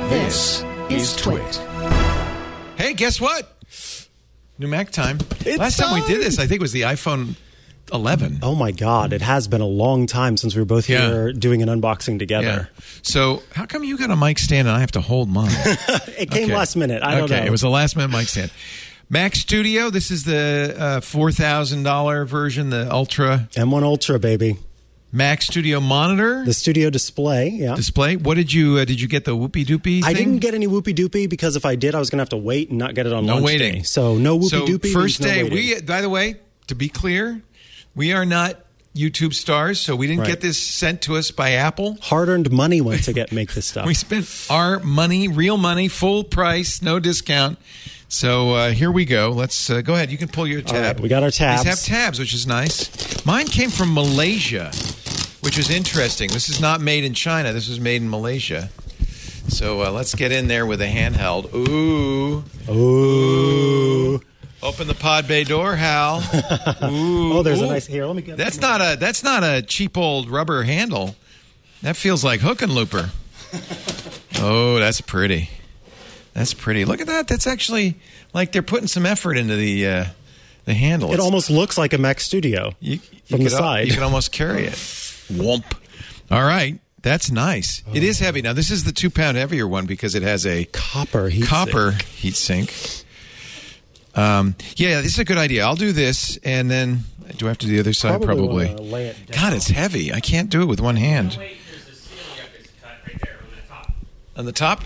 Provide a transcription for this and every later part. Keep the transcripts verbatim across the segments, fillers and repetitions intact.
This is Twit. Hey, guess what? New Mac time. It's Last time. time we did this, I think, was the iPhone eleven. Oh, my God. It has been a long time since we were both Yeah. here doing an unboxing together. Yeah. So how come you got a mic stand and I have to hold mine? It came Okay. last minute. I don't okay. know. It was a last minute mic stand. Mac Studio, this is the uh, four thousand dollars version, the Ultra M one Ultra, baby. Mac Studio monitor. The studio display, yeah. display. What did you, uh, did you get the whoopie doopie I thing? didn't get any whoopie doopie because if I did, I was going to have to wait and not get it on No launch waiting. day. So no whoopie So doopie. first means no day, waiting. we, by the way, to be clear, we are not YouTube stars, so we didn't Right. get this sent to us by Apple. hard-earned money went to get make this stuff. We spent our money, real money, full price, no discount. So uh, here we go. Let's uh, go ahead. You can pull your tab. All right, we got our tabs. These have tabs, which is nice. Mine came from Malaysia, which is interesting. This is not made in China. This was made in Malaysia. So uh, let's get in there with a handheld. Ooh. Ooh. Open the pod bay door, Hal. Ooh. Oh, there's a Ooh. nice here. Let me get That's not a that's not a cheap old rubber handle. That feels like hook and looper. Oh, that's pretty. That's pretty. Look at that. That's actually like they're putting some effort into the uh, the handle. It It's- almost looks like a Mac Studio you, you from the could al- side. You can almost carry it. Whomp. All right. That's nice. It is heavy. Now, this is the two pound heavier one because it has a Copper heat copper sink. heat sink. Um, yeah, this is a good idea. I'll do this, and then do I have to do the other side? Probably Probably. wanna lay it down. God, it's heavy. I can't do it with one hand. Wait, there's a seal you have to cut right there on the top. On the top?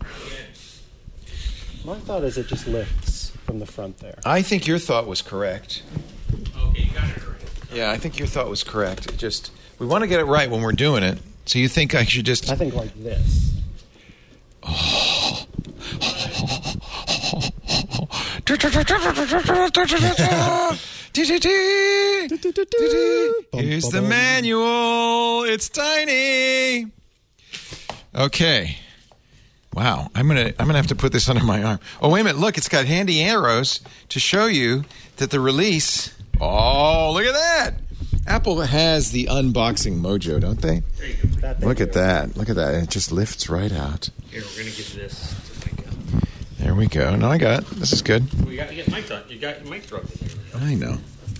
My thought is it just lifts from the front there. I think your thought was correct. Okay, you got it right. Yeah, I think your thought was correct. It just we want to get it right when we're doing it. So you think I should just? I think like this. Here's the manual. It's tiny. Okay. Wow, I'm gonna I'm gonna have to put this under my arm. Oh wait a minute! Look, it's got handy arrows to show you that the release. Oh, look at that! Apple has the unboxing mojo, don't they? There you go. That thing Look at here. that! Look at that! It just lifts right out. Here, we're gonna get this. to mic out. There we go. No, I got it. This is good. Well, you got to get mic on. You got your mic thrown in here. I know.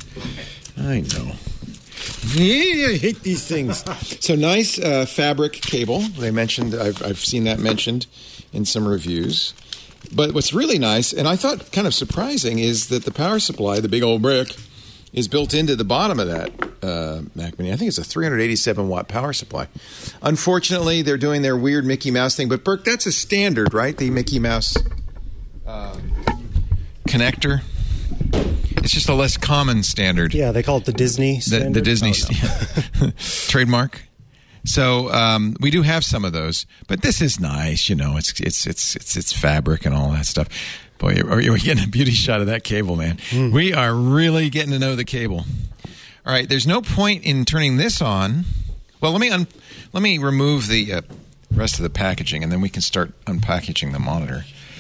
I know. Yeah, I hate these things. So nice uh, fabric cable. They mentioned. I've I've seen that mentioned in some reviews. But what's really nice, and I thought kind of surprising, is that the power supply, the big old brick, is built into the bottom of that uh, Mac Mini. I think it's a three hundred eighty-seven watt power supply. Unfortunately, they're doing their weird Mickey Mouse thing. But Burke, that's a standard, right? The Mickey Mouse uh, connector. It's just a less common standard. Yeah, they call it the Disney The, standard. the Disney Oh, no. trademark. So um, we do have some of those, but this is nice. You know, it's it's it's it's it's fabric and all that stuff. Boy, you're, you're getting a beauty shot of that cable, man. Mm. We are really getting to know the cable. All right, there's no point in turning this on. Well, let me un- let me remove the uh, rest of the packaging, and then we can start unpackaging the monitor.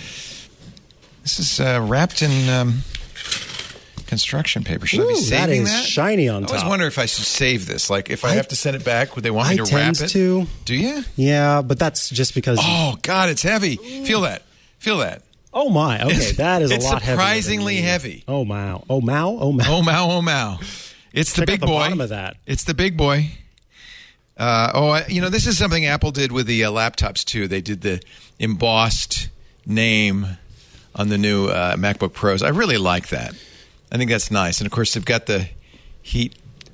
This is uh, wrapped in um, construction paper. Should I be Ooh, that saving is that? shiny on I always top. wonder if I should save this. Like, if I, I- have to send it back, would they want me I to wrap tend it? to. Do you? Yeah, but that's just because. Oh, God, it's heavy. Feel that. Feel that. Oh my! Okay, It's- that is a it's lot heavier than surprisingly me. heavy. Oh wow! Oh mow! Oh mow! Oh, mow, oh, mow. It's the Check out big the boy. bottom of that. It's the big boy. Uh, oh, I, you know, this is something Apple did with the uh, laptops, too. They did the embossed name on the new uh, MacBook Pros. I really like that. I think that's nice. And, of course, they've got the heat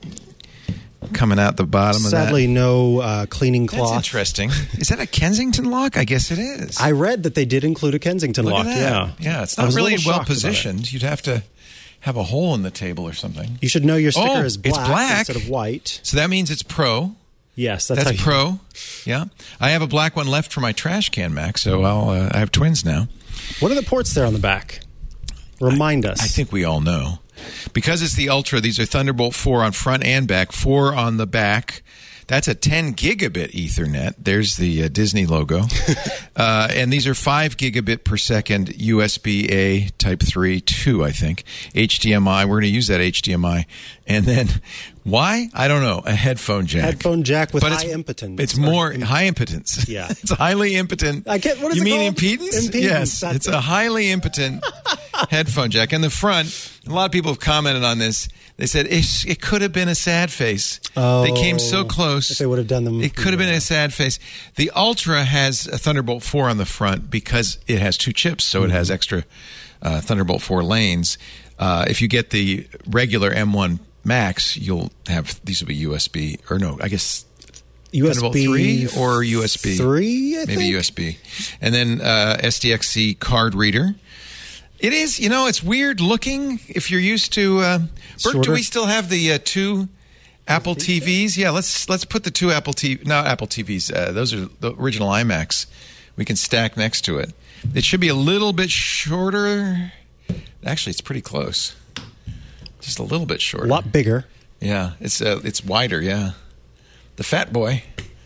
coming out the bottom Sadly, of that. no uh, cleaning That's cloth. interesting. Is that a Kensington lock? I guess it is. I read that they did include a Kensington Look lock. at that. Yeah, Yeah, it's I not was a really little well shocked about it. positioned. You'd have to have a hole in the table or something. You should know your sticker Oh, is it's black, black. instead of white. So that means it's Pro. Yes, that's, That's how you, Pro. Yeah. I have a black one left for my trash can Mac, so I'll uh, I have twins now. What are the ports there on the back? Remind us. I think we all know. Because it's the Ultra, these are Thunderbolt four on front and back, four on the back. That's a ten gigabit Ethernet. There's the uh, Disney logo. uh, and these are five gigabit per second U S B A Type three two, I think. H D M I. We're going to use that H D M I. And then, why? I don't know. A headphone jack. Headphone jack with But high it's, impotence. It's more high impotence. Yeah. It's highly impotent. I can't, what is you it mean called? impedance? Impedance, Yes. that's It's it. a highly impotent headphone jack. In the front, a lot of people have commented on this. They said it, it could have been a sad face. Oh, they came so close. if they would have done them. It could have been a sad face. The Ultra has a Thunderbolt four on the front because it has two chips, so it has extra uh, Thunderbolt four lanes. Uh, if you get the regular M one Max, you'll have these will be U S B or no, I guess U S B Thunderbolt three or U S B three, I maybe think? U S B, and then uh, S D X C card reader. It is, you know, it's weird looking. If you're used to, uh, Bert, do Shorter? we still have the uh, two Apple T Vs? Yeah, let's let's put the two Apple T V, not Apple T Vs. Uh, those are the original iMacs. We can stack next to it. It should be a little bit shorter. Actually, it's pretty close. Just a little bit shorter. A lot bigger. Yeah, it's uh, it's wider. Yeah, the Fat Boy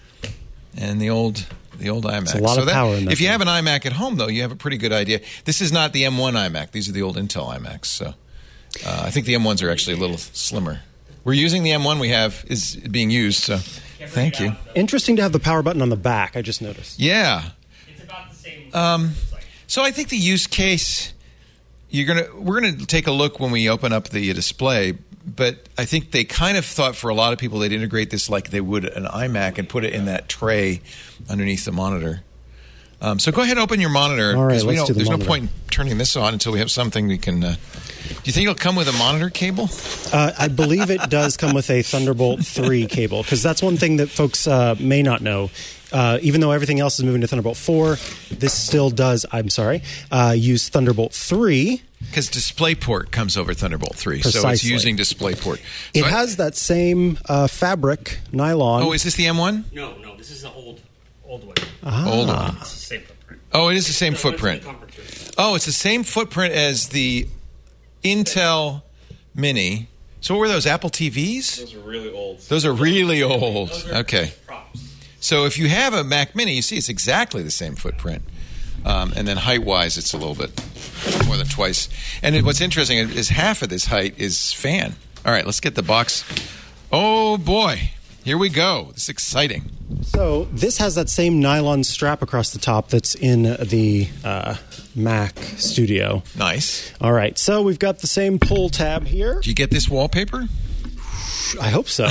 and the old the old iMac. It's a lot so of that, power in that If you thing. have an iMac at home, though, you have a pretty good idea. This is not the M one iMac. These are the old Intel iMacs. So uh, I think the M ones are actually a little slimmer. We're using the M one we have is being used. So thank you. Interesting to have the power button on the back, I just noticed. Yeah. It's about the same. Um, it's like- So I think the use case you're gonna we're gonna take a look when we open up the display. But I think they kind of thought for a lot of people they'd integrate this like they would an iMac and put it in that tray underneath the monitor. Um, so go ahead and open your monitor. All right, 'cause we let's don't, do the there's monitor. no point in turning this on until we have something we can. Uh, do you think it'll come with a monitor cable? Uh, I believe it does come with a Thunderbolt three cable, because that's one thing that folks uh, may not know. Uh, even though everything else is moving to Thunderbolt four, this still does, I'm sorry, uh, use Thunderbolt three. Because DisplayPort comes over Thunderbolt three, so it's Precisely. using DisplayPort. It So I- has that same uh, fabric, nylon. Oh, is this the M one? no, no, this is the old, old one. Ah. Old one. It's the same footprint. Oh, it is the same No, it's in footprint. the comfort too. Oh, it's the same footprint as the Intel Mini. So what were those, Apple T Vs? Those are really old. Those are really old. Those are Okay. props. So if you have a Mac Mini, you see it's exactly the same footprint. Um, and then height-wise, it's a little bit more than twice. And it, what's interesting is half of this height is fan. All right, let's get the box. Oh, boy. Here we go. This is exciting. So this has that same nylon strap across the top that's in the uh, Mac Studio. Nice. All right, so we've got the same pull tab here. Do you get this wallpaper? I hope so.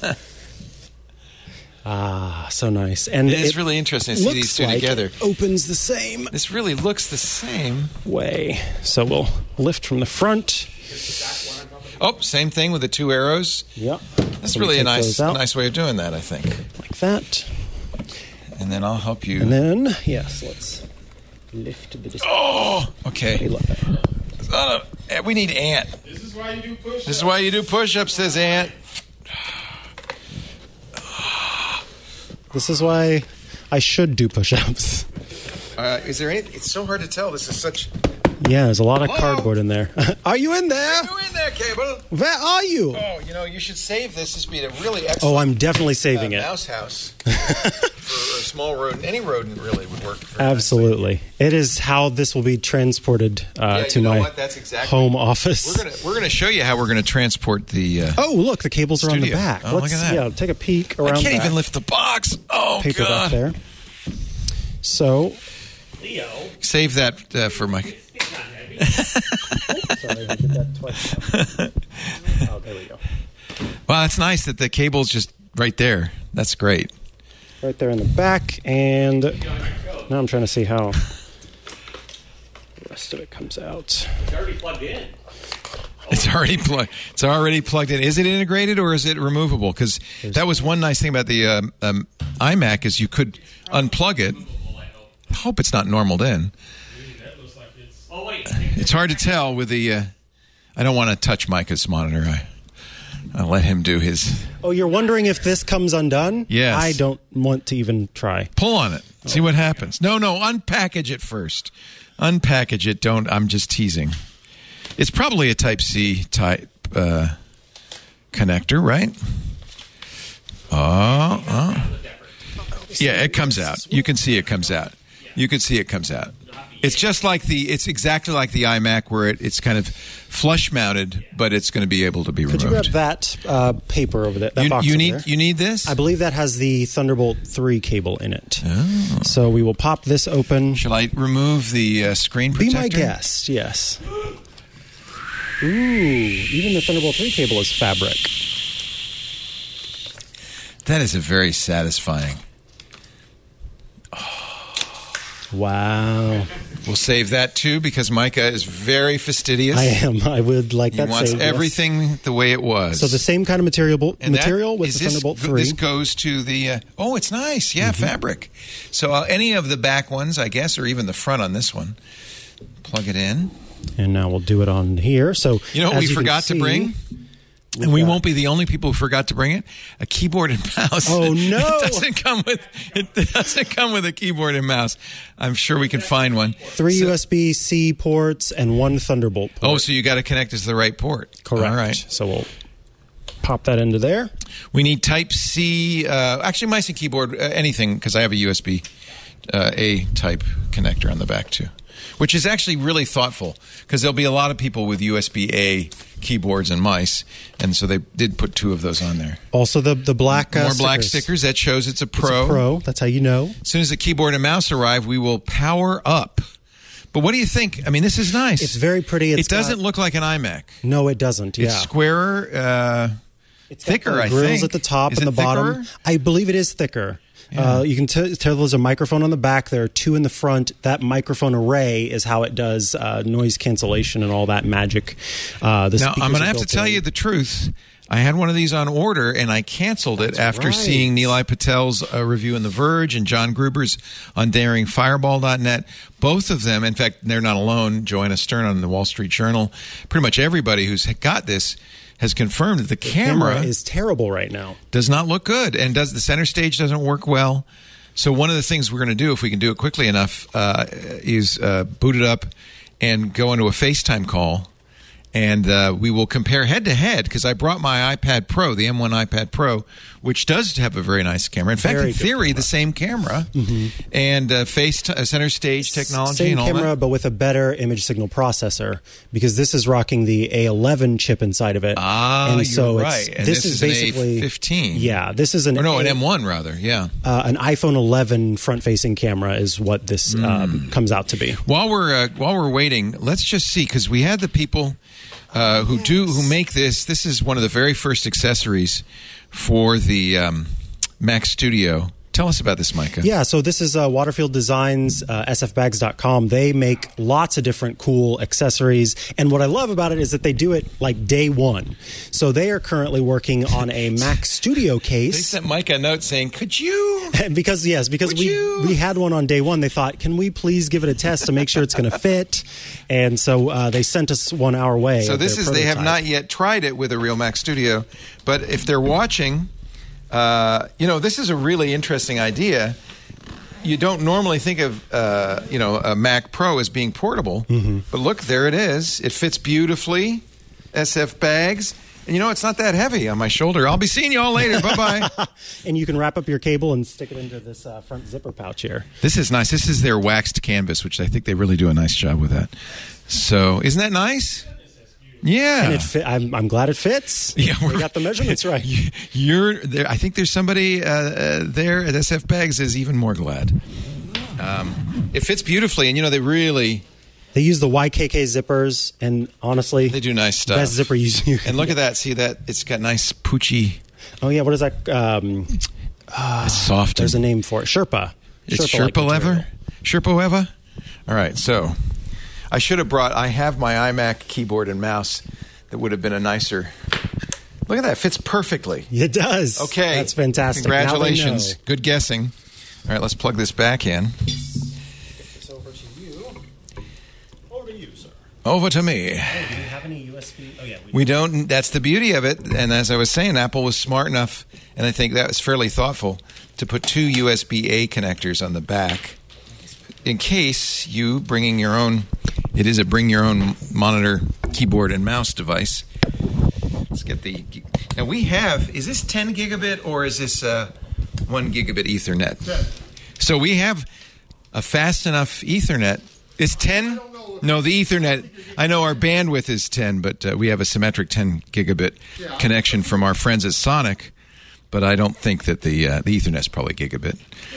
Ah, so nice. And It is really interesting to see looks these two like together. it opens the same This really looks the same. way. So we'll lift from the front. Oh, same thing with the two arrows. Yep. That's So we really a take nice, those out nice way of doing that, I think. like that. And then I'll help you. And then, yes, let's lift the display. Oh, okay. Look. Uh, we need Ant. This is why you do push-ups. This is why you do push-ups, says Ant. This is why I should do push-ups. Uh, is there any? It's so hard to tell. This is such. Yeah, there's a lot of Hello? cardboard in there. Are you in there? Go in there, Cable. Where are you? Oh, you know, you should save this. This would be a really excellent. Oh, I'm definitely uh, saving it. mouse house for a small rodent. Any rodent really would work. very Absolutely. It is how this will be transported uh, Yeah, to you know my what? That's exactly- home office. nicely. We're gonna we're gonna show you how we're gonna transport the. Uh, Oh, look, the cables are on the Studio. back. Oh, look Let's at that. yeah, take a peek I around can't that even lift the box. Oh paper God! back there. So, Leo, Save that uh, for my. it's not heavy. sorry, I did that twice. Oh, there we go. Well, it's nice that the cable's just right there. That's great. Right there in the back, and now I'm trying to see how the rest of it comes out. It's already plugged in. It's already plugged. It's already plugged in. Is it integrated or is it removable? Because that was one nice thing about the um, um, iMac is you could unplug it. I hope it's not normaled in. Oh wait, It's hard to tell with the. Uh, I don't want to touch Micah's monitor. I I'll let him do his. Oh, you're wondering if this comes undone? Yes. I don't want to even try. Pull on it. See what happens. No, no. Unpackage it first. Unpackage it. Don't. I'm just teasing. It's probably a Type C type uh, connector, right? Oh, oh. Yeah, it comes out. You can see it comes out. You can see it comes out. It's just like the, it's exactly like the iMac where it, it's kind of flush mounted, but it's going to be able to be Could removed. you grab that uh, paper over there? That You, box you over need there? you need this? I believe that has the Thunderbolt three cable in it. Oh. So we will pop this open. Shall I remove the uh, screen Be protector? my guest, yes. Ooh, even the Thunderbolt three cable is fabric. That is a very satisfying. Wow. We'll save that too because Micah is very fastidious. I am. I would like He that wants saved, yes. everything the way it was. So the same kind of material And that- material with is the this- Thunderbolt three. This goes to the. Uh, oh, it's nice. Yeah, Mm-hmm. fabric. So uh, any of the back ones, I guess, or even the front on this one, plug it in. And now we'll do it on here. So You know what as we you can forgot to see, bring? we've And we got- won't be the only people who forgot to bring it. A keyboard and mouse. Oh, no. It doesn't come with. It doesn't come with a keyboard and mouse. I'm sure we can find one. Three So- U S B C ports and one Thunderbolt port. Oh, so you got to connect it to the right port. correct. All right. So we'll pop that into there. We need Type C. Uh, actually, mice and keyboard, uh, anything, because I have a U S B uh, A type connector on the back too, which is actually really thoughtful because there'll be a lot of people with U S B A keyboards and mice, and so they did put two of those on there. Also the the black uh, More black stickers. stickers. That shows it's a It's pro. a pro. That's how you know. As soon as the keyboard and mouse arrive, we will power up. But what do you think? I mean, this is nice. It's very pretty. It's it doesn't got- look like an iMac. No, it doesn't. Yeah. It's squarer, uh, It's got thicker, the I grills think. at the top Is and it the bottom. thicker? I believe it is thicker. Uh, you can t- tell there's a microphone on the back. There are two in the front. That microphone array is how it does uh, noise cancellation and all that magic. Uh, the Now, speakers I'm going are to have to built tell in. you the truth. I had one of these on order, and I canceled it after right. seeing Nilay Patel's uh, review in The Verge and John Gruber's on daring fireball dot net. Both of them, in fact, they're not alone. Joanna Stern on the Wall Street Journal. Pretty much everybody who's got this has confirmed that the camera, camera is terrible right now. does not look good, and does the center stage doesn't work well. So one of the things we're going to do, if we can do it quickly enough, uh, is uh, boot it up and go into a FaceTime call, and uh, we will compare head to head because I brought my iPad Pro, the M one iPad Pro, which does have a very nice camera. In fact, Very in good theory, the same camera and uh, face t- uh, center stage technology Same and all camera, that. but with a better image signal processor because this is rocking the A eleven chip inside of it. Ah, and so you're it's, right. And this, this is, is an basically A fifteen. Yeah, this is an Or no, an A- M one rather. Yeah. uh, an iPhone eleven front-facing camera is what this um, comes out to be. While we're uh, while we're waiting, let's just see because we had the people uh, who do who make this. This is one of the very first accessories for the um, Mac Studio. Tell us about this, Micah. Yeah, so this is uh, Waterfield Designs, uh, S F bags dot com. They make lots of different cool accessories. And what I love about it is that they do it like day one. So they are currently working on a Mac Studio They case. sent Micah a note saying, "Could you?" because, yes, because Would we, you- we had one on day one. They thought, can we please give it a test to make sure it's going to fit? And so uh, they sent us one our way. So of this their is they have prototype. not yet tried it with a real Mac Studio, but if they're watching, uh, you know, this is a really interesting idea. You don't normally think of uh, you know a Mac Pro as being portable, Mm-hmm. but look, there it is. It fits beautifully. S F bags. And you know, it's not that heavy on my shoulder. I'll be seeing you all later. Bye-bye. And you can wrap up your cable and stick it into this uh, front zipper pouch here. This is nice. This is their waxed canvas, which I think they really do a nice job with that. So, isn't that nice? Yeah. And it fit, I'm, I'm glad it fits. Yeah, we we're- got the measurements right. You're there. I think there's somebody uh, uh, there at S F Bags is even more glad. Um, it fits beautifully, and you know they really They use the Y K K zippers, and honestly, they do nice stuff. best zipper you you And look at that. See that? It's got nice poochy. Oh yeah, what is that? Um, It's soft. there's a and- name for it. Sherpa. It's Sherpa-like Sherpa material. lever. Sherpa Eva. All right. So I should have brought. I have my iMac keyboard and mouse. That would have been a nicer. Look at that. It fits perfectly. It does. Okay. That's fantastic. Now they Congratulations. know. Good guessing. All right, let's plug this back in. This over to you. Over to you, sir. Over to me. Oh, do you have any U S B? Oh yeah. We don't. That's the beauty of it. And as I was saying, Apple was smart enough, and I think that was fairly thoughtful, to put two U S B A connectors on the back, in case you bringing your own. It is a bring your own monitor, keyboard, and mouse device. Let's get the Now we have, is this ten gigabit or is this uh, one gigabit Ethernet? ten. So we have a fast enough Ethernet. It's ten? No, the Ethernet, I know our bandwidth is ten, but uh, we have a symmetric ten gigabit connection from our friends at Sonic, but I don't think that the, uh, the Ethernet's probably gigabit.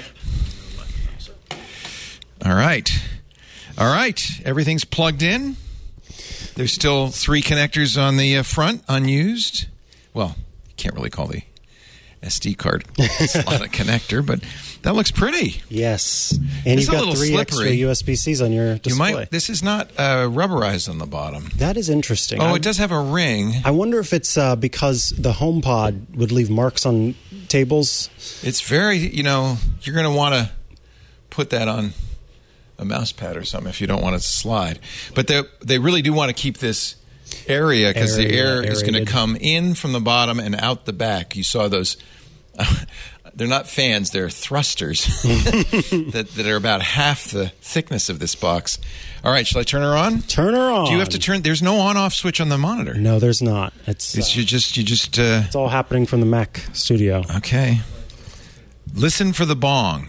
All right. All right. Everything's plugged in. There's still three connectors on the uh, front, unused. Well, you can't really call the S D card it's not a connector, but that looks pretty. Yes. And It's you've a got little three extra slippery. U S B Cs on your You display. might. This is not uh, rubberized on the bottom. That is interesting. Oh, I, it does have a ring. I wonder if it's uh, because the HomePod would leave marks on tables. It's very, you know, you're going to want to put that on a mouse pad or something if you don't want it to slide. But they they really do want to keep this area because the Area air is going to aerated. come in from the bottom and out the back. You saw those. They're not fans, they're thrusters that, that are about half the thickness of this box. All right, shall I turn her on? Turn her on. Do you have to turn? There's no on-off switch on the monitor. No, there's not. It's, It's uh, you just you just uh, it's all happening from the Mac studio. okay. Listen for the bong.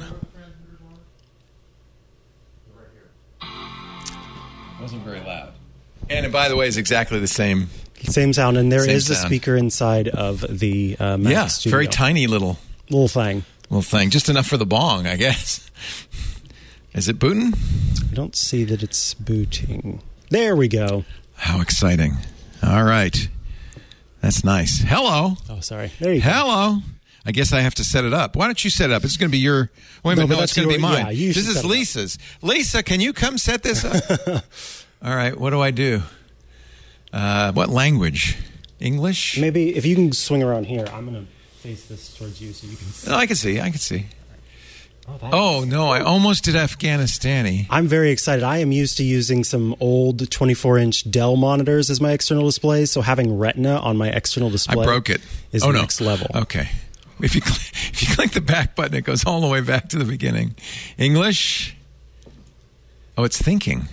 Wasn't very loud. And by the way, it's exactly the same. Same sound, and there Same is a sound. speaker inside of the uh, Mac Yeah, studio. very tiny little little thing. little thing, just enough for the bong, I guess. Is it booting? I don't see that it's booting. There we go. How exciting! All right, that's nice. Hello, Oh, sorry. There you go. hello. I guess I have to set it up. Why don't you set it up? This is going to be your. Wait a No, minute, but no, it's that's going to be your- mine. yeah, you this should is set it up. Lisa's. Lisa, can you come set this up? All right. What do I do? Uh, what language? English? Maybe if you can swing around here, I'm going to face this towards you so you can see. No, I can see. I can see. Oh, that Oh is- no, I almost did Afghanistani. I'm very excited. I am used to using some old twenty-four inch Dell monitors as my external displays, so having Retina on my external I display broke it. is oh no, next level. Okay. If you cl- if you click the back button, it goes all the way back to the beginning. English. Oh, it's thinking.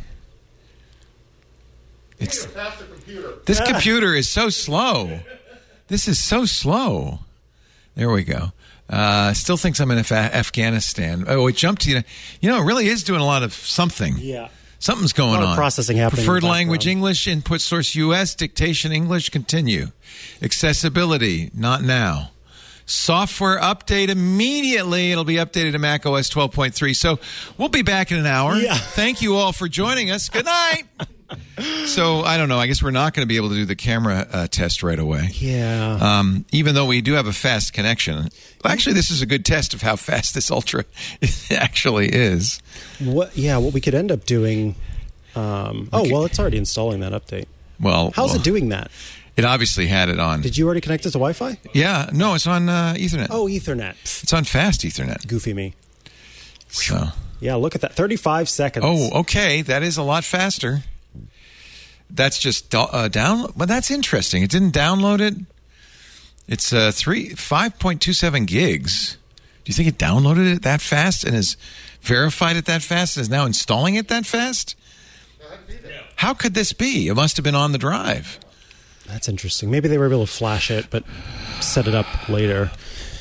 It's Faster computer. this computer is so slow. This is so slow. There we go. Uh, still thinks I'm in Af- Afghanistan. Oh, it jumped to you. You know, it really is doing a lot of something. Yeah. Something's going A lot of on. processing happening in Preferred the language background. English, input source U S, dictation English, continue. Accessibility, not now. Software update immediately. It'll be updated to Mac O S twelve point three. So we'll be back in an hour. Yeah. Thank you all for joining us. Good night. So I don't know. I guess we're not going to be able to do the camera uh, test right away. Yeah. Um, even though we do have a fast connection. Actually, this is a good test of how fast this Ultra actually is. What? Yeah. What we could end up doing. Um, oh Okay. well, it's already installing that update. Well, How's well, it doing that? It obviously had it on. Did you already connect it to Wi-Fi? Yeah, no, it's on uh, Ethernet. Oh, Ethernet. Pfft, It's on fast Ethernet. goofy me. So, Yeah. Look at that. thirty-five seconds. oh, okay, that is a lot faster. That's just do- uh, download. Well, that's interesting. It didn't download it. It's uh, three five point two seven gigs. Do you think it downloaded it that fast and has verified it that fast and is now installing it that fast? How could this be? It must have been on the drive. That's interesting. Maybe they were able to flash it, but set it up later.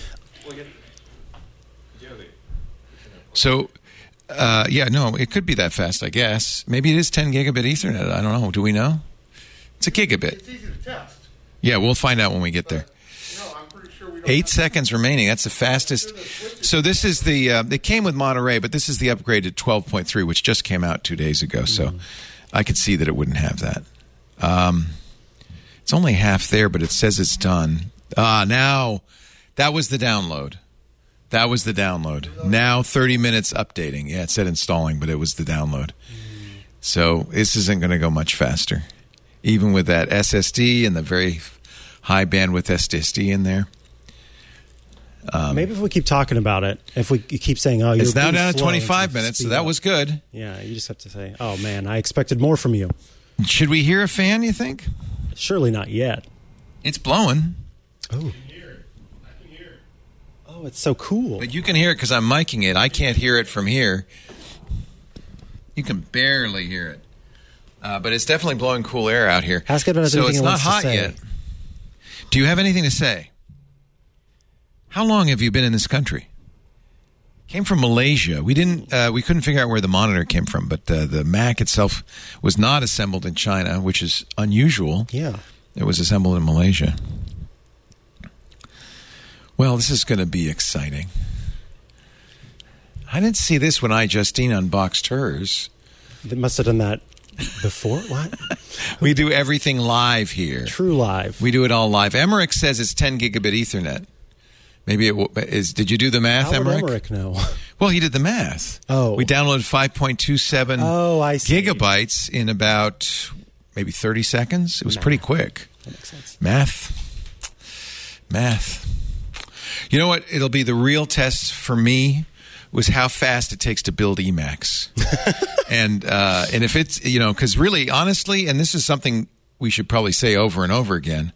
So, uh, yeah, no, it could be that fast, I guess. Maybe it is ten gigabit Ethernet. I don't know. Do we know? It's a gigabit. It's easy to test. Yeah, we'll find out when we get there. No, I'm pretty sure we don't. Eight seconds remaining. That's the fastest. So this is the. Uh, it came with Monterey, but this is the upgraded twelve point three, which just came out two days ago. So I could see that it wouldn't have that. Um, it's only half there, but it says it's done. Ah, now that was the download. That was the download. Now thirty minutes updating. Yeah, it said installing, but it was the download. So this isn't going to go much faster, even with that S S D and the very high bandwidth S S D in there. Um, Maybe if we keep talking about it, if we keep saying, "Oh, you're It's now being down to slow," twenty-five and minutes, so speed that up. was good. Yeah, you just have to say, "Oh man, I expected more from you." Should we hear a fan, you think? Surely not yet. It's blowing. Oh, hear. I can hear. oh, it's so cool. But you can hear it because I'm miking it. I can't hear it from here. You can barely hear it. Uh, but it's definitely blowing cool air out here. Ask it if it has so anything it's it not wants to hot say. yet. Do you have anything to say? How long have you been in this country? Came from Malaysia. We didn't. Uh, we couldn't figure out where the monitor came from, but uh, the Mac itself was not assembled in China, which is unusual. Yeah. It was assembled in Malaysia. Well, this is going to be exciting. I didn't see this when I, Justine, unboxed hers. They must have done that before. What? We do everything live here. True live. We do it all live. Emmerich says it's ten gigabit Ethernet. Maybe it w- is. Did you do the math, How would Emmerich? Emmerich know? Well, he did the math. Oh. We downloaded five point two seven Oh, I see. gigabytes in about maybe thirty seconds. It was Math. pretty quick. That makes sense. Math. Math. You know what? It'll be the real test for me was how fast it takes to build Emacs. and uh, and if it's, you know, because really, honestly, and this is something we should probably say over and over again,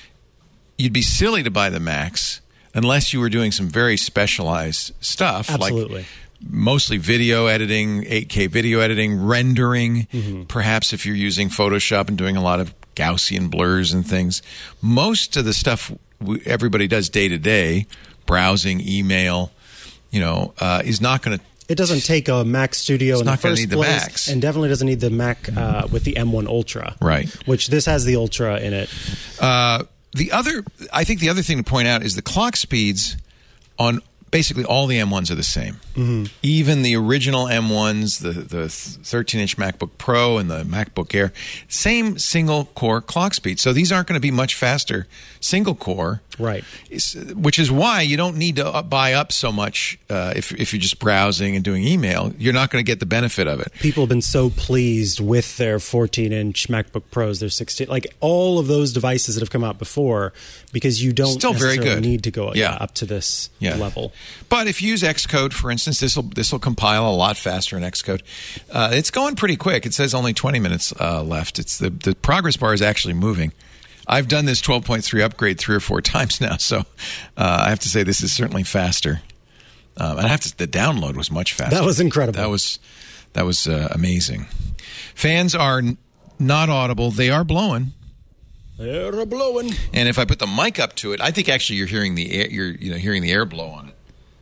you'd be silly to buy the Macs unless you were doing some very specialized stuff. Absolutely. Like mostly video editing, eight K video editing, rendering. Mm-hmm. Perhaps if you're using Photoshop and doing a lot of Gaussian blurs and things. Most of the stuff we, everybody does day to day, browsing, email, you know, uh, is not going to. It doesn't take a Mac Studio It's in not the gonna first need the place, Macs. and definitely doesn't need the Mac uh, with the M one Ultra. Right. Which this has the Ultra in it. Uh, the other, I think the other thing to point out is the clock speeds on basically all the M ones are the same. Mm-hmm. Even the original M ones, the the thirteen-inch MacBook Pro and the MacBook Air, same single core clock speed. So these aren't going to be much faster single core. Right. Which is why you don't need to buy up so much uh, if if you're just browsing and doing email. You're not going to get the benefit of it. People have been so pleased with their fourteen-inch MacBook Pros, their sixteen, like all of those devices that have come out before, because you don't Still very necessarily good. need to go Yeah. yeah, up to this Yeah. level. But if you use Xcode, for instance, this will this will compile a lot faster in Xcode. Uh, it's going pretty quick. It says only twenty minutes uh, left. It's the the progress bar is actually moving. I've done this twelve point three upgrade three or four times now, so uh, I have to say this is certainly faster. Um, and I have to. The download was much faster. That was incredible. That was that was uh, amazing. Fans are n- not audible. They are blowing. They're blowing. And if I put the mic up to it, I think actually you're hearing the air. You're you know hearing the air blow on it.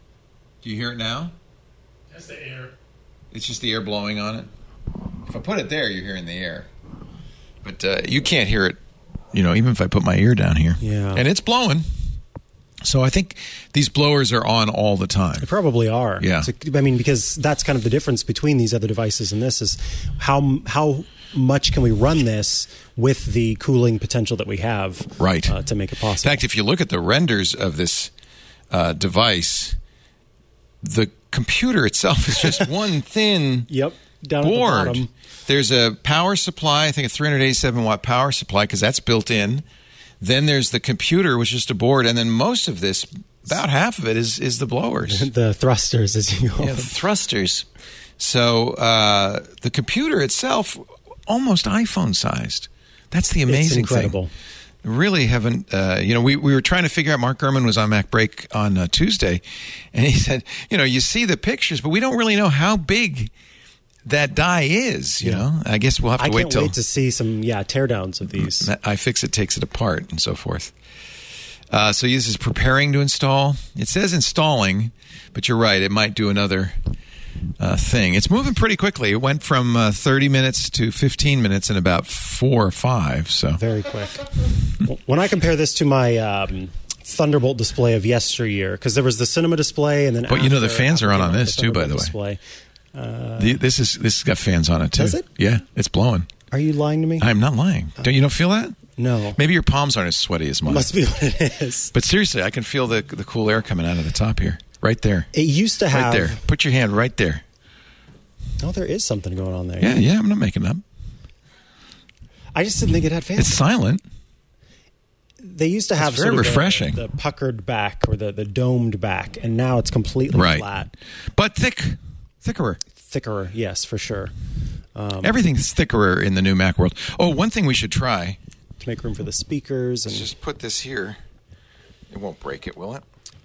Do you hear it now? That's the air. It's just the air blowing on it. If I put it there, you're hearing the air. But uh, you can't hear it, you know, even if I put my ear down here. Yeah. And it's blowing. So I think these blowers are on all the time. They probably are. Yeah. So, I mean, because that's kind of the difference between these other devices and this is how how much can we run this with the cooling potential that we have Right. uh, to make it In possible. fact, if you look at the renders of this uh, device, the computer itself is just one thin Yep. Down at the board. bottom. There's a power supply, I think a three hundred eighty-seven watt power supply, because that's built in. Then there's the computer, which is just a board, and then most of this, about half of it, is is the blowers. The thrusters, as you call Yeah, them. thrusters. So uh, the computer itself, almost iPhone sized. That's the amazing It's incredible. thing. Really haven't, uh, you know, we, we were trying to figure out, Mark Gurman was on Mac Break on uh, Tuesday, and he said, you know, you see the pictures, but we don't really know how big that die is, you Yeah. know. I guess we'll have to I wait can't till wait to see some, yeah, teardowns of these. iFixit takes it apart and so forth. Uh, so this is preparing to install. It says installing, but you're right. It might do another uh, thing. It's moving pretty quickly. It went from uh, thirty minutes to fifteen minutes in about four or five. So Very quick. When I compare this to my um, Thunderbolt display of yesteryear, because there was the cinema display, and then But you know the after- fans are on after on the this too, by Thunderbolt the way. display. Uh, the, this is this has got fans on it too. Does it? Yeah, it's blowing. Are you lying to me? I'm not lying. Don't you don't feel that? no. Maybe your palms aren't as sweaty as mine. Must be what it is. But seriously, I can feel the the cool air coming out of the top here, right there, It used to have. right there. Put your hand right there. Oh, there is something going on there. Yeah, yeah. I'm not making it up. I just didn't think it had fans. It's silent. They used to have very sort of the- refreshing. The, puckered back or the, the domed back, and now it's completely Right. flat. But thick, thicker. Thicker, yes, for sure. Um, Everything's thicker in the new Mac world. Oh, one thing we should try. to make room for the speakers, and Just put this here. It won't break it, will it?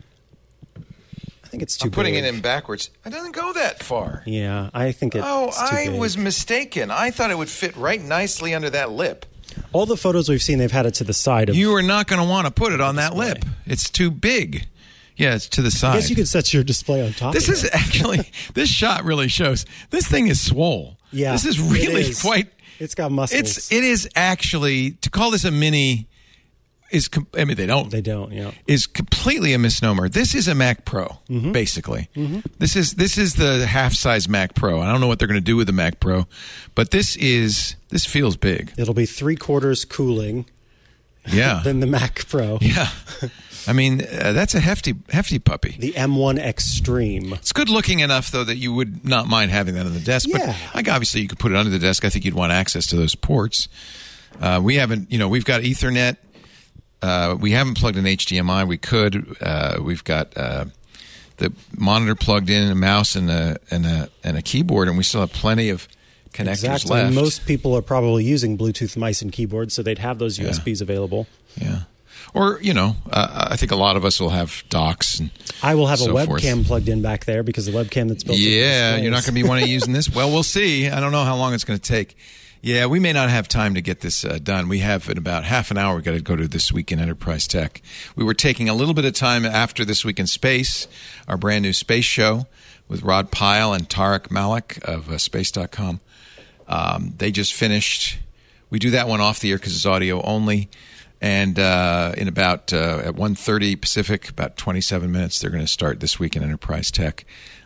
I think it's too. I'm putting big. it in backwards. It doesn't go that far. Yeah, I think it's Oh, too I big. was mistaken. I thought it would fit right nicely under that lip. All the photos we've seen, they've had it to the side of. You are not going to want to put it on that display. lip. It's too big. Yeah, it's to the side. I guess you could set your display on top. This of is it. actually, this shot really shows, this thing is swole. Yeah, This is really it is. quite. It's got muscles. It's, it is actually, to call this a mini is, com- I mean, they don't. They don't, yeah. Is completely a misnomer. This is a Mac Pro, Mm-hmm. basically. This is this is the half-size Mac Pro. I don't know what they're going to do with the Mac Pro, but this is, this feels big. It'll be three quarters cooling Yeah. than the Mac Pro. Yeah. I mean, uh, that's a hefty, hefty puppy. The M one Extreme. It's good looking enough, though, that you would not mind having that on the desk. Yeah. But like, obviously, you could put it under the desk. I think you'd want access to those ports. Uh, we haven't, you know, we've got Ethernet. Uh, we haven't plugged in H D M I. We could. Uh, we've got uh, the monitor plugged in, a mouse, and a and a and a keyboard, and we still have plenty of connectors Exactly. left. Most people are probably using Bluetooth mice and keyboards, so they'd have those U S Bs available. Yeah. Or, you know, uh, I think a lot of us will have docks. And I will have so a forth. webcam plugged in back there because the webcam that's built Yeah, into you're not going to be wanting to using this. Well, we'll see. I don't know how long it's going to take. Yeah, we may not have time to get this uh, done. We have in about half an hour. We've got to go to This Week in Enterprise Tech. We were taking a little bit of time after This Week in Space, our brand new space show with Rod Pyle and Tarek Malik of uh, space dot com. Um, they just finished. We do that one off the air because it's audio only. And uh, in about uh, at one thirty Pacific, about twenty-seven minutes, they're going to start This Week in Enterprise Tech.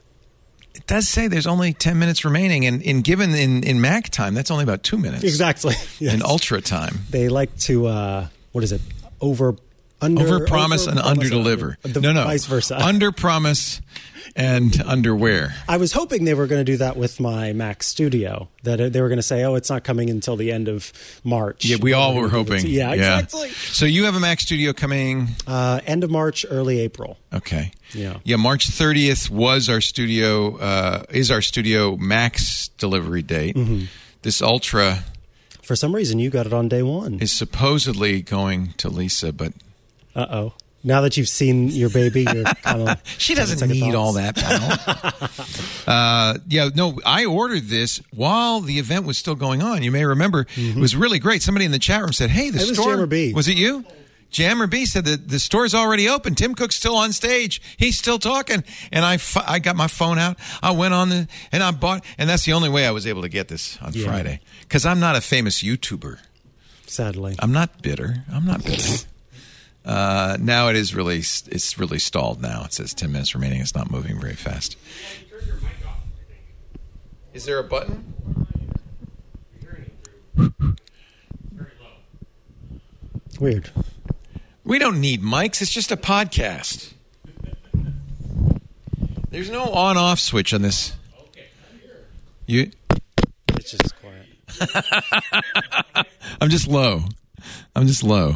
It does say there's only ten minutes remaining, and in given in, in Mac time, that's only about two minutes. Exactly. Yes. In Ultra time, They like to, uh, what is it? Over, under, over promise and promise under deliver. The, No, no, vice versa. Under promise and underwear. I was hoping they were going to do that with my Mac Studio. That they were going to say, "Oh, it's not coming until the end of March." Yeah, we all were hoping. Yeah, exactly. So you have a Mac Studio coming. Uh, end of March, early April. Okay. Yeah. Yeah. March thirtieth was our studio. Uh, is our studio Max delivery date. Mm-hmm. This Ultra For some reason, you got it on day one. is supposedly going to Lisa, but Uh oh. Now that you've seen your baby, you're kind of she doesn't need all that power. uh, yeah, no, I ordered this while the event was still going on. You may remember it was really great. Somebody in the chat room said, "Hey, the It was store Jammer B. was it you?" Jammer B said that the store's already open. Tim Cook's still on stage. He's still talking. And I, f- I got my phone out. I went on the and I bought. And that's the only way I was able to get this on Yeah. Friday because I'm not a famous YouTuber. sadly. I'm not bitter. I'm not bitter. Uh, now it is really, it's really stalled now. It says ten minutes remaining. It's not moving very fast. Turn your mic off, I think. Is there a button? You're hearing it through. Very low. Weird. We don't need mics. It's just a podcast. There's no on-off switch on this. Okay, I'm here. You, It's just quiet. I'm just low. I'm just low.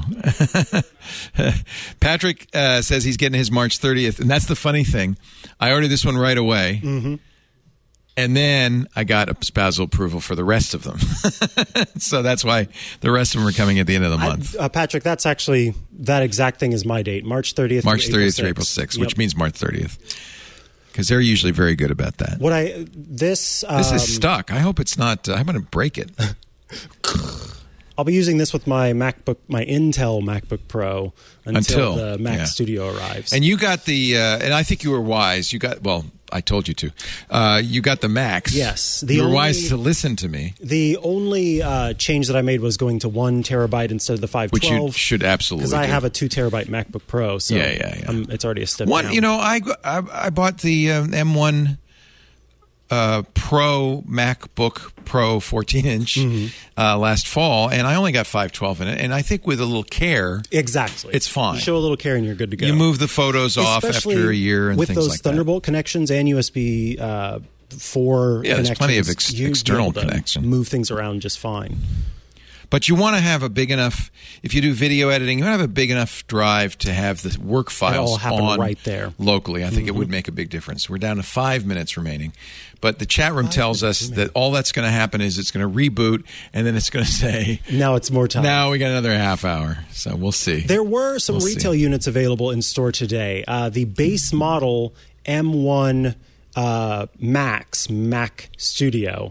Patrick uh, says he's getting his March thirtieth, and that's the funny thing. I ordered this one right away, mm-hmm. and then I got a spousal approval for the rest of them. So that's why the rest of them are coming at the end of the month. Uh, Patrick, that's actually, that exact thing is my date. March thirtieth. March through thirtieth through April April sixth. sixth, which Yep. means March thirtieth. Because they're usually very good about that. What I, this. Um, This is stuck. I hope it's not. Uh, I'm going to break it. I'll be using this with my MacBook, my Intel MacBook Pro until, Until, the Mac yeah. Studio arrives. And you got the, uh, and I think you were wise. You got, well, I told you to. Uh, you got the Max. Yes, the You were only- wise to listen to me, the only uh, change that I made was going to one terabyte instead of the five which twelve. you should absolutely because I do. have a two terabyte MacBook Pro. So Yeah, yeah, yeah. I'm, it's already a step One, down. you know, I, I, I bought the uh, M one uh, Pro MacBook Pro fourteen inch Mm-hmm. uh, last fall, and I only got five twelve in it. And I think with a little care, Exactly. It's fine. You show a little care and you're good to go. you move the photos off Especially after a year and with things those like Thunderbolt connections and U S B uh, four Yeah, there's connections. plenty of ex- you'd be external able to connection. Move things around just fine. But you want to have a big enough, if you do video editing, you want to have a big enough drive to have the work files all happen on right there. locally. I think it would make a big difference. We're down to five minutes remaining. But the chat room tells us that all that's going to happen is it's going to reboot, and then it's going to say, Now it's more time. now we got another half hour. So we'll see. There were some We'll see. retail units available in store today. Uh, the base model M one uh, Max Mac Studio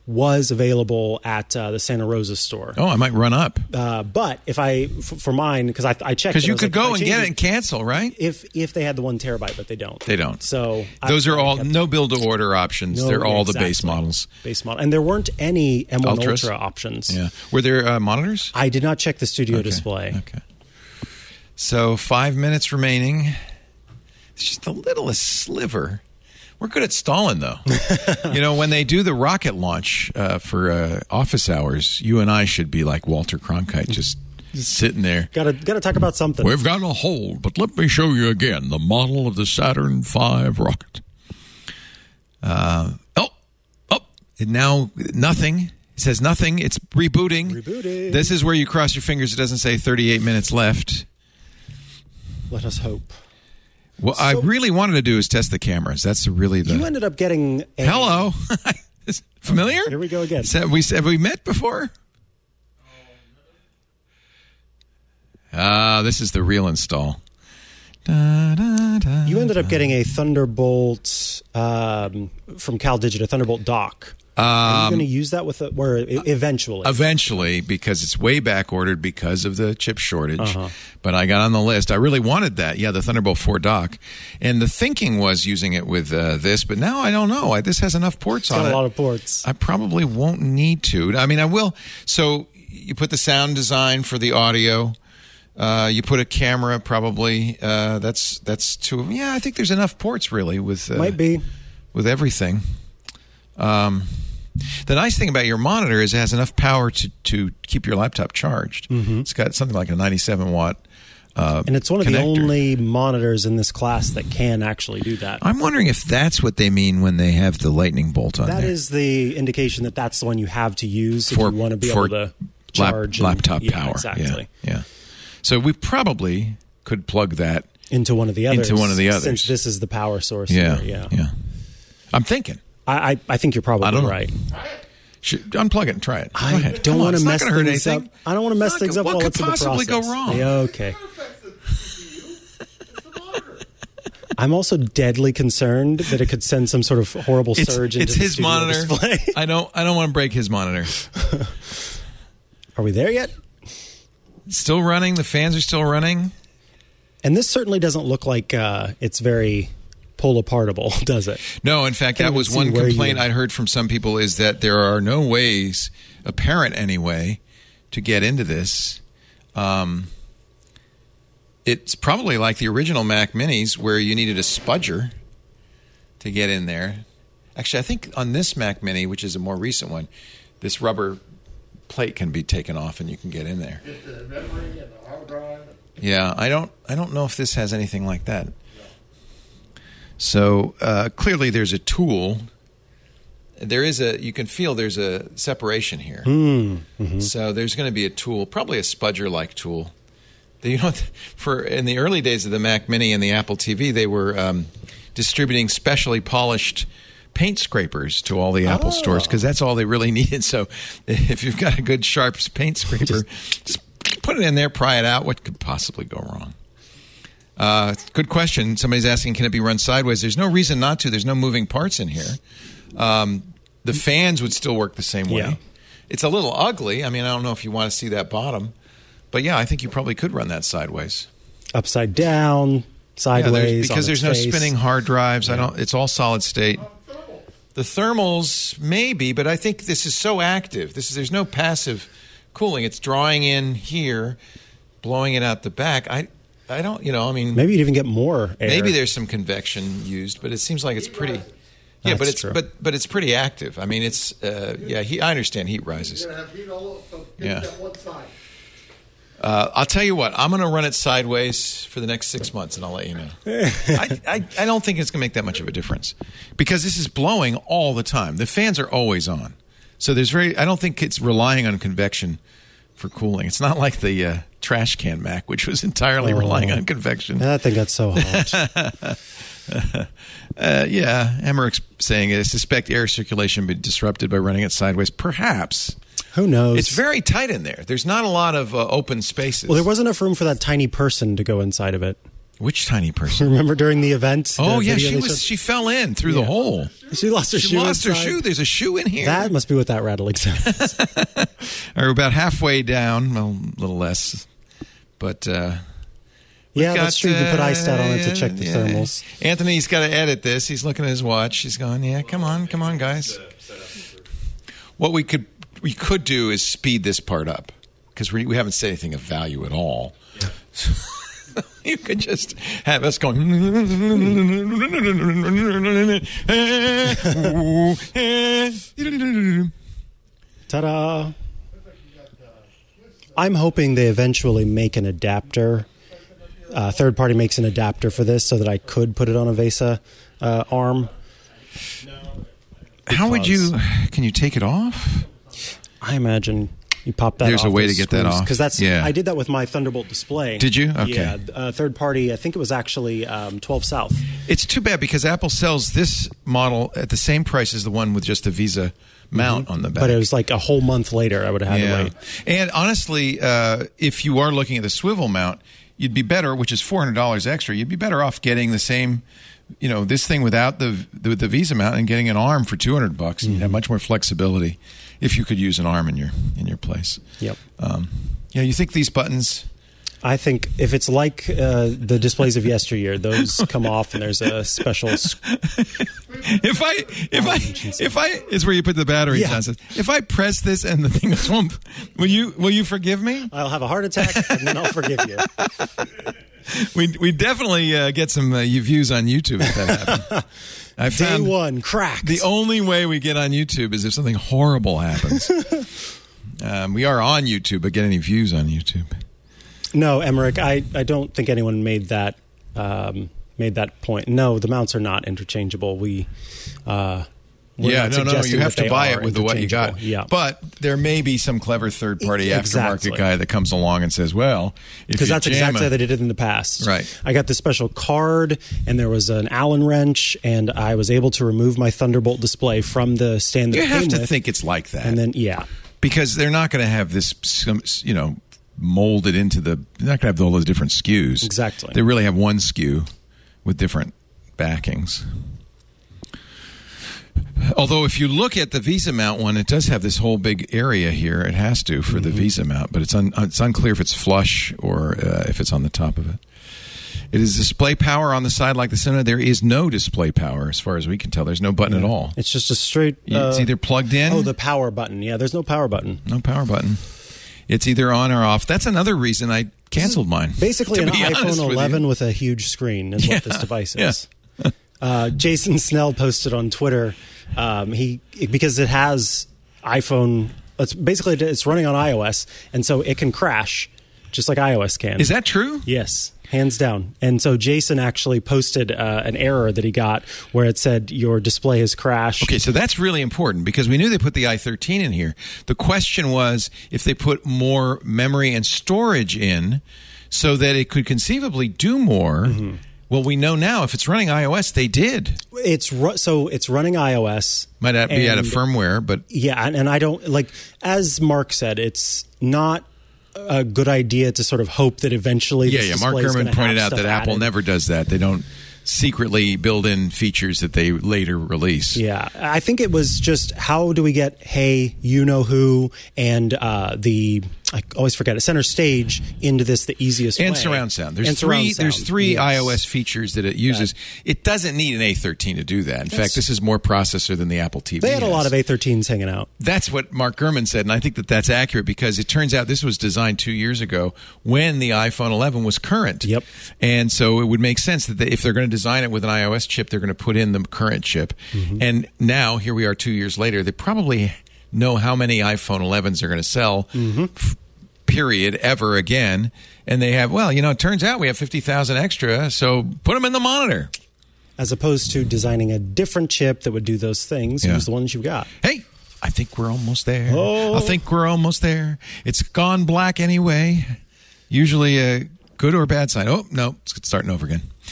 was available at uh, the Santa Rosa store. Oh, I might run up. Uh, but if I, f- for mine, because I, I checked. Because it, you I was could like, if I go and change get it and cancel, right? If if they had the one terabyte, but they don't. They don't. So Those I, are I all kept- no build to order options. No, They're all the exactly. base models. Base model, and there weren't any M one Ultras? Ultra options. Yeah. Were there uh, monitors? I did not check the studio Okay. display. Okay. So five minutes remaining. It's just the littlest sliver. We're good at stalling, though. You know, when they do the rocket launch uh, for uh, office hours, you and I should be like Walter Cronkite, just sitting there. Got to got to talk about something. We've got a hold, but let me show you again the model of the Saturn five rocket. Uh, oh, oh, and now nothing. It says nothing. It's rebooting. Rebooting. This is where you cross your fingers. It doesn't say thirty-eight minutes left. Let us hope. What I really wanted to do is test the cameras. That's really the. You ended up getting a, Hello. Is- Familiar? Here we go again. So have we have we met before? Ah, this is the real install. Da, da, da, You ended up da. getting a Thunderbolt um, from CalDigit, a Thunderbolt dock. Are you going to use that with a, where e- eventually? Eventually, because it's way back ordered because of the chip shortage. Uh-huh. But I got on the list. I really wanted that. Yeah, the Thunderbolt four dock. And the thinking was using it with uh, this, but now I don't know. I, this has enough ports It's on got it. a lot of ports. I probably won't need to. I mean, I will. So you put the sound design for the audio. Uh, you put a camera, probably. Uh, that's that's two. Yeah, I think there's enough ports really with uh, Might be. with everything. Um, the nice thing about your monitor is it has enough power to, to keep your laptop charged. Mm-hmm. It's got something like a ninety-seven watt. Uh, And it's one of the connector. only monitors in this class that can actually do that. I'm wondering if that's what they mean when they have the lightning bolt on That there. is the indication that that's the one you have to use For- if you want to be for able to Lap- charge. and- laptop yeah, power. Exactly. Yeah, yeah. So we probably could plug that. Into one of the others. Into one of the others. Since this is the power source. Yeah, here, yeah. yeah. I'm thinking. I, I, I think you're probably I don't know. right. Should, unplug it and try it. Go I ahead. don't Come on, want it's to not mess gonna hurt things up. anything. I don't want to mess What things could- up what while could it's in the possibly process. go wrong? Yeah, okay. It affects the C P U. It's the monitor. I'm also deadly concerned that it could send some sort of horrible It's, surge into it's the his studio monitor. display. I don't. I don't want to break his monitor. Are we there yet? It's still running. The fans are still running. And this certainly doesn't look like uh, it's very pull apartable, does it? No, in fact, Can't that even was see one where complaint you- I'd heard from some people is that there are no ways, apparent anyway, to get into this. Um, it's probably like the original Mac Minis where you needed a spudger to get in there. Actually, I think on this Mac Mini, which is a more recent one, this rubber plate can be taken off and you can get in there. Get the memory and the hard drive. Yeah, I don't. I don't know if this has anything like that. So uh, clearly, there's a tool. There is a. You can feel there's a separation here. Mm-hmm. So there's going to be a tool, probably a spudger-like tool. You know, for in the early days of the Mac Mini and the Apple T V, they were um, distributing specially polished paint scrapers to all the Apple Oh. stores because that's all they really needed. So if you've got a good sharp paint scraper, just put it in there, pry it out. What could possibly go wrong? Uh, good question. Somebody's asking, can it be run sideways? There's no reason not to. There's no moving parts in here. Um, the fans would still work the same way. Yeah. It's a little ugly. I mean, I don't know if you want to see that bottom. But yeah, I think you probably could run that sideways. Upside down, Yeah, sideways. there's- because on there's its no face. spinning hard drives. I don't. It's all solid state. Thermal. The thermals maybe, but I think this is so active. This is there's no passive cooling. It's drawing in here, blowing it out the back. I I don't. You know. I mean, Maybe you'd even get more air. maybe there's some convection used, but it seems like it's pretty. Yeah, That's but it's true. but but it's pretty active. I mean, it's uh, yeah. He, I understand heat rises. You're going to have heat all over. So get Yeah. that one side. Uh, I'll tell you what. I'm going to run it sideways for the next six months, and I'll let you know. I, I, I don't think it's going to make that much of a difference because this is blowing all the time. The fans are always on, so there's very. I don't think it's relying on convection for cooling. It's not like the uh, trash can Mac, which was entirely Oh. relying on convection. That thing got so hot. Uh, yeah, Emmerich's saying I suspect air circulation be disrupted by running it sideways. Perhaps Who knows? it's very tight in there. There's not a lot of uh, open spaces. well, there wasn't enough room for that tiny person to go inside of it. Which tiny person? Remember during the event? the Oh yeah, video she they was. showed? She fell in through the hole. She lost her She shoe. lost her inside. shoe. There's a shoe in here. That must be what that rattling sound is. Or about halfway down, well, a little less, but. Uh, Yeah, got, that's true. You can put uh, ice stat on it to check the yeah. thermals. Anthony's got to edit this. He's looking at his watch. He's going, yeah, come on, come on, guys. What we could we could do is speed this part up because we, we haven't said anything of value at all. You could just have us going. Ta-da! I'm hoping they eventually make an adapter. Uh, third party makes an adapter for this so that I could put it on a VESA uh, arm. How would you? Can you take it off? I imagine you pop that. There's off a way those to get that screws, off. because that's. Yeah. I did that with my Thunderbolt display. Did you? Okay. Yeah. Uh, third party. I think it was actually um, twelve South. It's too bad because Apple sells this model at the same price as the one with just a Visa mount on the back. But it was like a whole month later. I would have had yeah. to wait. And honestly, uh, if you are looking at the swivel mount, you'd be better, which is four hundred dollars extra. You'd be better off getting the same, you know, this thing without the the, the Visa mount and getting an arm for two hundred bucks. And you'd have much more flexibility if you could use an arm in your in your place. Yep. Um, yeah, you think these buttons? I think if it's like uh, the displays of yesteryear, those come off and there's a special. If I, if I, if I, is where you put the batteries Yeah. on. Says, if I press this and the thing goes, whoomp, will you, will you forgive me? I'll have a heart attack and then I'll forgive you. We, we definitely uh, get some uh, views on YouTube if that happens. I Day found one, cracked. the only way we get on YouTube is if something horrible happens. um, we are on YouTube, but get any views on YouTube? No, Emmerich, I, I don't think anyone made that um, made that point. No, the mounts are not interchangeable. We uh, we're yeah, not no, no, suggesting you have that to they buy are it with the what you got. interchangeable. Yeah, But there may be some clever third-party Exactly. aftermarket guy that comes along and says, well, if because you that's jam exactly a- how they did it in the past. Right. I got this special card, and there was an Allen wrench, and I was able to remove my Thunderbolt display from the stand that You it have came to with, think it's like that. and then yeah, because they're not going to have this, some, you know, molded into the. They're not going to have all those different S K Us. Exactly. They really have one S K U with different backings. Although, if you look at the Visa mount one, it does have this whole big area here. It has to for the Visa mount, but it's un, it's unclear if it's flush or uh, if it's on the top of it. It is display power on the side like the Cinema. There is no display power as far as we can tell. There's no button at all. it's just a straight. it's uh, either plugged in. oh, the power button. Yeah, there's no power button. No power button. It's either on or off. That's another reason I canceled mine. Basically, to an be honest iPhone with eleven you. with a huge screen is what this device yeah. is. uh, Jason Snell posted on Twitter. Um, he because it has iPhone. It's basically it's running on iOS, and so it can crash just like iOS can. Is that true? Yes, hands down. And so Jason actually posted uh, an error that he got where it said your display has crashed. Okay, so that's really important because we knew they put the i thirteen in here. The question was if they put more memory and storage in so that it could conceivably do more. Mm-hmm. Well, we know now if it's running iOS, they did. It's ru- so it's running iOS. Might not be out of and- firmware, but Yeah, and, and I don't like as Mark said, it's not a good idea to sort of hope that eventually. yeah, this yeah. Mark display is Gurman gonna pointed have out stuff that Apple added. never does that. They don't secretly build in features that they later release. Yeah, I think it was just how do we get Hey, You Know Who, and uh, the I always forget it center stage into this the easiest And way. surround sound. There's And three. surround There's sound, three yes. iOS features that it uses. It doesn't need an A thirteen to do that. In That's- fact, this is more processor than the Apple T V. They had a has. lot of A thirteens hanging out. That's what Mark Gurman said, and I think that that's accurate because it turns out this was designed two years ago when the iPhone eleven was current. Yep. And so it would make sense that they, if they're going to design it with an iOS chip, they're going to put in the current chip. Mm-hmm. And now, here we are two years later, they probably know how many iPhone elevens are going to sell, Mm-hmm. f- period, ever again. And they have, well, you know, it turns out we have fifty thousand extra, so put them in the monitor. As opposed to designing a different chip that would do those things, Yeah. use the ones you've got. Hey, I think we're almost there. Oh. I think we're almost there. It's gone black anyway. Usually a good or bad sign. Oh, no, it's starting over again.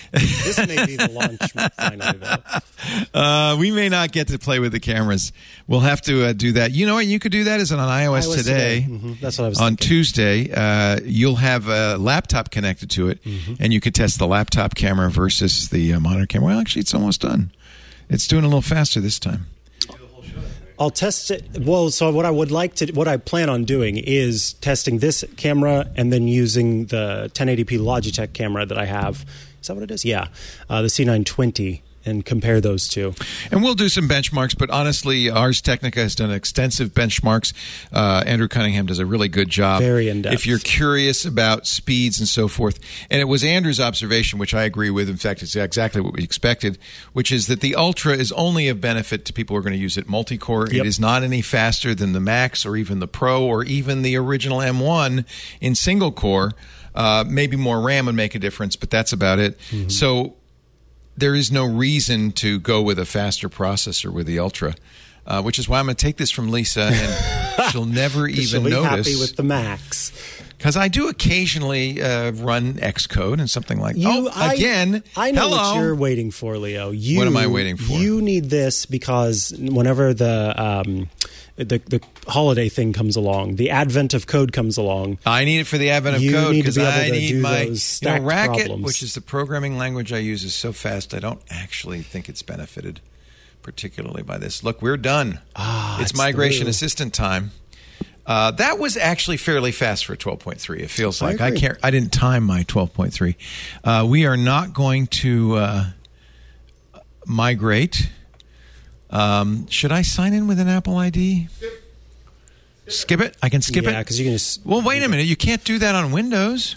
This may be the launch finally, though. Uh, we may not get to play with the cameras. We'll have to uh, do that. You know what? You could do that as on iOS, iOS today. today. Mm-hmm. That's what I was on thinking. Tuesday, uh, you'll have a laptop connected to it, Mm-hmm. and you could test the laptop camera versus the uh, monitor camera. Well, actually, it's almost done. It's doing a little faster this time. I'll test it. Well, so what I would like to, what I plan on doing is testing this camera and then using the ten eighty p Logitech camera that I have. Is that what it is? Yeah, uh, the C nine twenty, and compare those two. And we'll do some benchmarks, but honestly, Ars Technica has done extensive benchmarks. Uh, Andrew Cunningham does a really good job. Very in-depth. If you're curious about speeds and so forth, and it was Andrew's observation, which I agree with. In fact, it's exactly what we expected, which is that the Ultra is only of benefit to people who are going to use it multi-core. Yep. It is not any faster than the Max or even the Pro or even the original M one in single core. Uh, maybe more RAM would make a difference, but that's about it. Mm-hmm. So there is no reason to go with a faster processor with the Ultra, uh, which is why I'm going to take this from Lisa, and she'll never even She'll be notice. happy with the Max. Because I do occasionally uh, run Xcode and something like that. You, Oh, I, again, I know hello. what you're waiting for, Leo. You, What am I waiting for? You need this because whenever the um, the, the holiday thing comes along, the advent of code comes along. I need it for the advent of You code need to because be able I to need do my those you know, stacked Racket, problems. which is the programming language I use, is so fast. I don't actually think it's benefited particularly by this. Look, we're done. Ah, it's it's migration through. assistant time. Uh, that was actually fairly fast for twelve point three. It feels I like I, agree. can't. I didn't time my twelve point three. Uh, we are not going to uh, migrate. Um, should I sign in with an Apple I D? Skip it. I can skip yeah, it. because you can just. Well, wait a minute. You can't do that on Windows.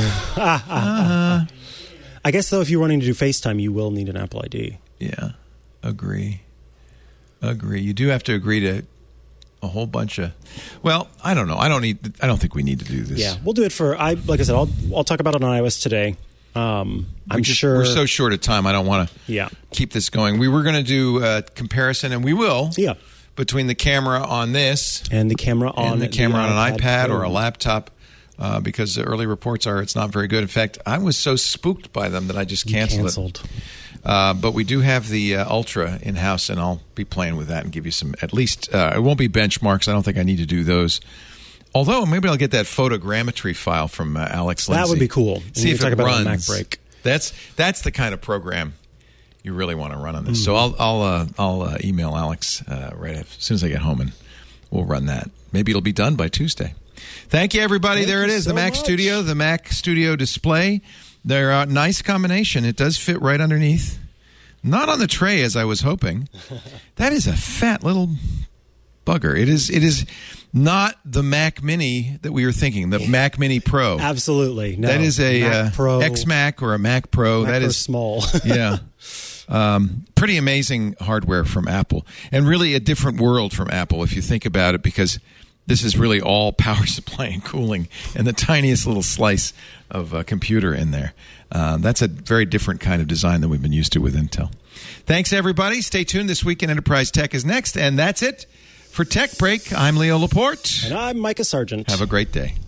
I guess though, if you're wanting to do FaceTime, you will need an Apple I D. Yeah, agree. Agree. You do have to agree to a whole bunch of. Well, I don't know. I don't need. I don't think we need to do this. Yeah, we'll do it for. I like I said, I'll I'll talk about it on iOS today. Um, I'm We just- sure we're so short of time. I don't want to. Yeah. Keep this going. We were going to do a comparison, and we will. Yeah. Between the camera on this and the camera on and the camera on an iPad or a Pro. laptop, uh, because the early reports are it's not very good. In fact, I was so spooked by them that I just You canceled, canceled. it. Uh, but we do have the uh, Ultra in house, and I'll be playing with that and give you some. At least uh, it won't be benchmarks. I don't think I need to do those. Although maybe I'll get that photogrammetry file from uh, Alex Lindsay. That would be cool. And See we if can it talk about it on runs. Mac Break. That's that's the kind of program you really want to run on this. Mm. So I'll I'll uh, I'll uh, email Alex uh, right as soon as I get home, and we'll run that. Maybe it'll be done by Tuesday. Thank you, everybody. Thank there it you is, so the Mac much. Studio, the Mac Studio display. They're a nice combination. It does fit right underneath. Not on the tray as I was hoping. That is a fat little bugger. It is. It is not the Mac Mini that we were thinking. The Mac Mini Pro. Absolutely. No. That is a Mac uh, Pro, X-Mac or a Mac Pro. Mac that Pro is small. yeah. Um, pretty amazing hardware from Apple, and really a different world from Apple if you think about it, because this is really all power supply and cooling and the tiniest little slice of uh, computer in there. Uh, that's a very different kind of design than we've been used to with Intel. Thanks, everybody. Stay tuned. This Week in Enterprise Tech is next, and that's it for Tech Break. I'm Leo Laporte. And I'm Micah Sargent. Have a great day.